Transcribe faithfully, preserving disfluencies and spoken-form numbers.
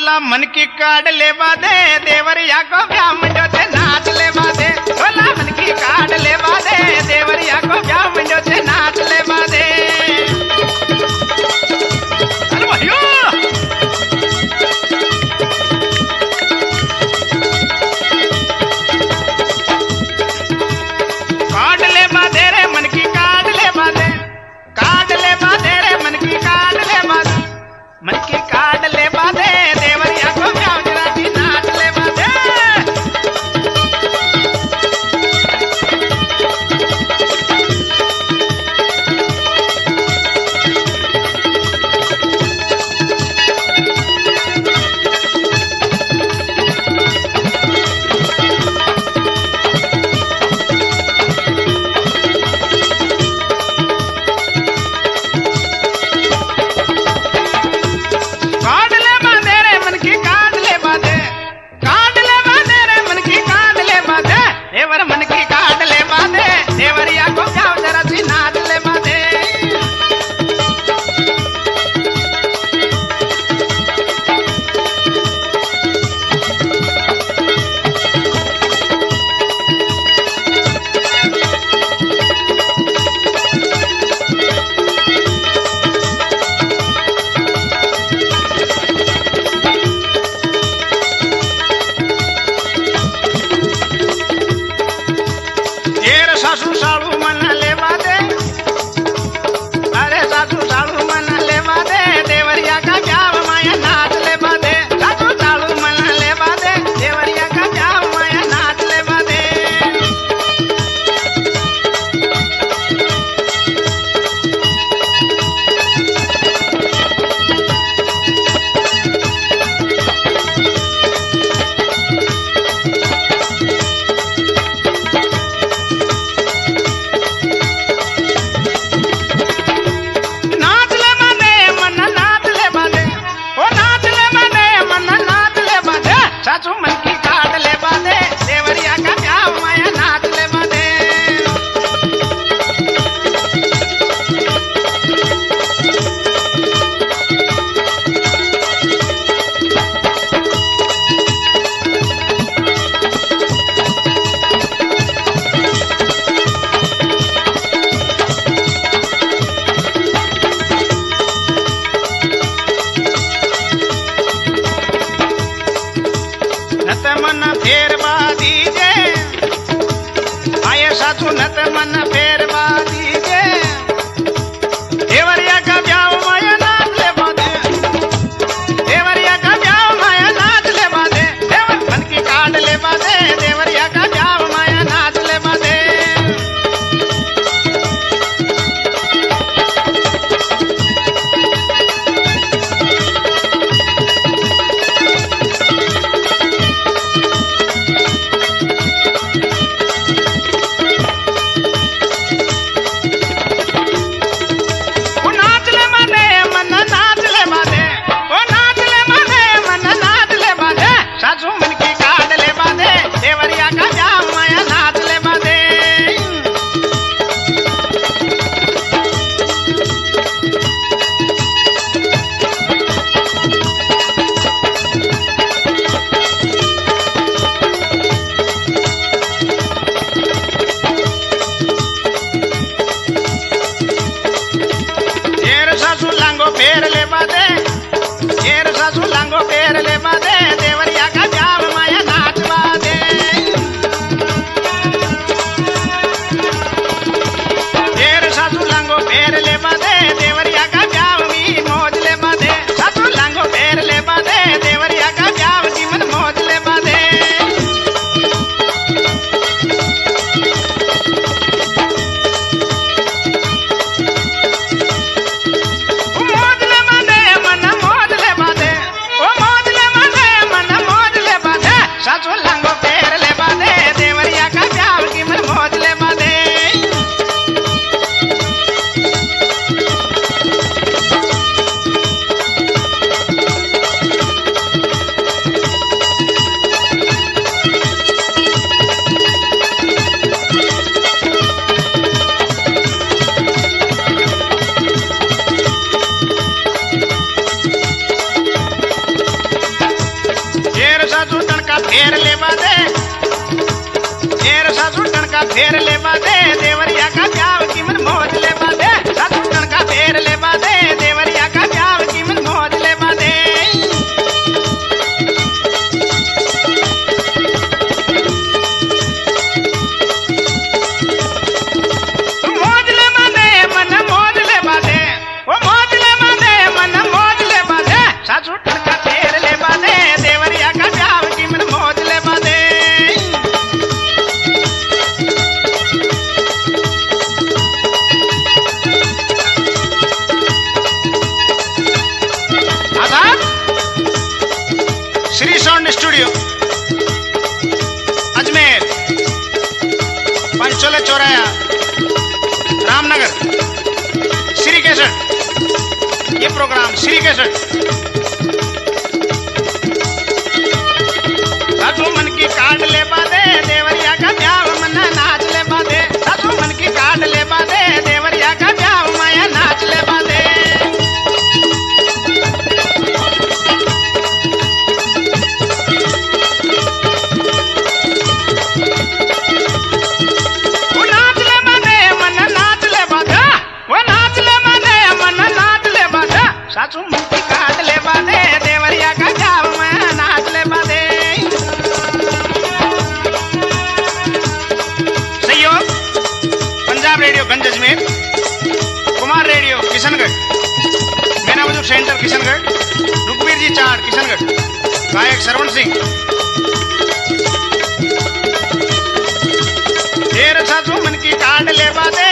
बोला मन की काट ले बादे देवरिया को ब्याह मंडो से नाच ले बादे बोला मन की काट ले बादे देवरिया को ब्याह मंडो से नाच ले बादे अरे भाइयों काट ले बादे रे मन की काट ले बादे काट ले बादे रे मन की काट ले बादे मन की काट ले बादे देवरिया को ब्याह जरा सी नाच ले बादे सासू साड़ू मन लेवा दे अरे सासू साड़ू मन लेवा दे देवरिया का ब्याह माया नाच लेवा दे सासू साड़ू मन लेवा दे देवरिया का ब्याह माया नाच लेवा दे सासू मन की काट ले बादे देवरिया का ब्याह माया नाच ले बादे नत मन फेर बादी जे आये सासू नत मन फेर बादी जे देवरिया का ब्याह माया नाच ले बादे देवरिया का ब्याह माया नाच ले बादे देवर मन की काट ले बादे देवरिया का ब्याह माया नाच ले बादे सासू मन की काट ले बादे देवरिया का ब्याह माया नाच ले बादे येर सासू लांगो फेर ले बादे येर सासू लांगो फेर ले बादे देवरिया का ब्याह माया नाच बादे येर सासू लांगो फेर ले बादे देवरिया का ब्याह मी मौज ले बादे सासू लांगो फेर ले बादे देवरिया का ब्याह की मन मौज ले बादे मौज ले बादे मन मौज ले बादे ओ मौज ले बादे फेर लेवा दे शेर सासू टणका फेर लेवा दे देवरिया का प्याव की मन मौज लेवा दे सासू टणका फेर लेवा दे देवरिया का प्याव की मन मौज लेवा दे मौज लेवा दे मन मौज लेवा दे ओ मौज लेवा दे मन मौज लेवा दे सासू टणका फेर लेवा दे देवरिया का प्याव की मन मौज लेवा दे श्री साउंड स्टूडियो अजमेर पंचोले चौराया रामनगर श्री केसर ये प्रोग्राम श्री केसर साधु मन की काट ले बादे देवरिया का प्याव मना नाच ले बादे साधु मन की काट ले बादे देवरिया का प्याव माया नाच ले बादे सासू मुक्ति काट ले बादे देवरिया का जाव में नाच ले बादे सहयोग पंजाब रेडियो गंज अजमेर कुमार रेडियो किशनगढ़ मेरा मजूक सेंटर किशनगढ़ रुकवीर जी चार किशनगढ़ गायक श्रवण सिंह तेरे सासू मन की काट ले बादे